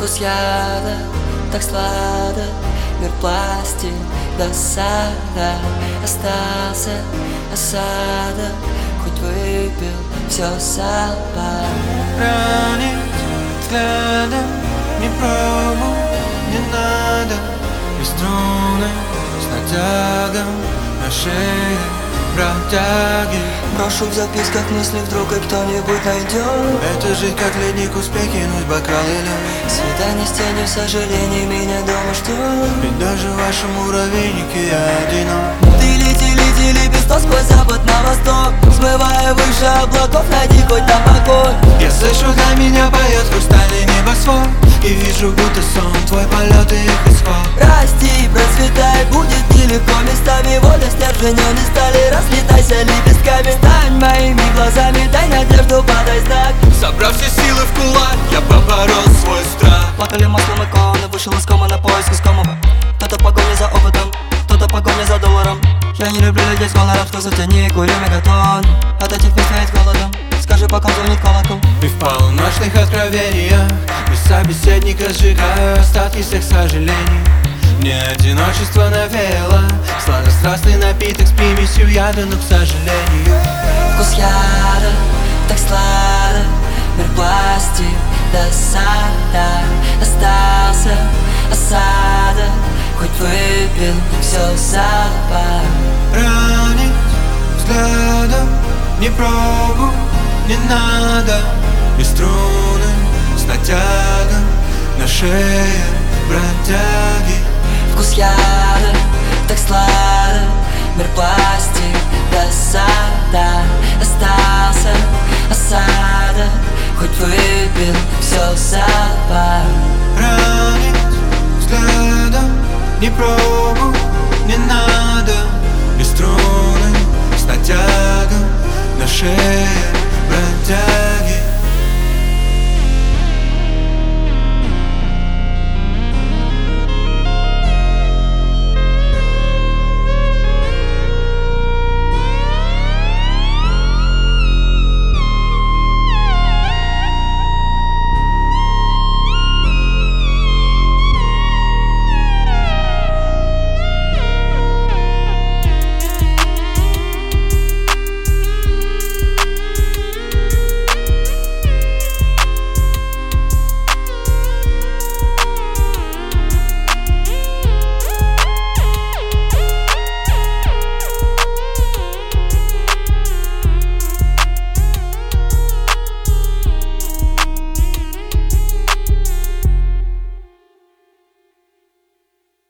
Вкус яда, так сладок, мир пластик, досада. Остался осадок, хоть выпил все салпа. Ранить взглядом, не пробуй, не надо. И струны с натягом на шее бродяги. Брошу в записках мысли, вдруг и кто-нибудь найдет. Это жить как ледник, успей кинуть бокал и лед. Свидание с тенью, сожалений, меня дома ждет. Ведь даже в вашем муравейнике я одинок. Ты лети без сквозь запад на восток, смывая выше облаков, найди хоть там покой. Я слышу, для меня поет хрустальный небосвод. И вижу, будто сон, твой полет и их исход. Расти, процветай, будет нелегко местами. Воля стерженённой стали, разлетайся лепестками. Стань моими глазами, дай надежду, подай знак. Собрав все силы в кулак, я поборол свой страх. Плакали маслом иконы, вышел из кома на поиск искомого. Кто-то в погоне за опытом, кто-то в погоне за долларом. Я не люблю людей с гонором, что затяни, курю мегатон. От этих мест веет голодом, скажи, пока звонит колокол. И в полуночных откровениях без собеседника сжигаю остатки всех сожалений. Мне одиночество навеяло сладострастный напиток с примесью яда, но к сожалению. Вкус яда, так сладок, мир пластик, досада. Остался осадок, хоть выпил все залпа. Ранить взглядом, не пробуй, не надо. И струны с натягом на шее бродяги. Вкус яда, так сладок, мир пластик, досада. Остался осадок, хоть выпил все залпа. Ранить взглядом, не пробуй, не надо. И струны с натягом на шее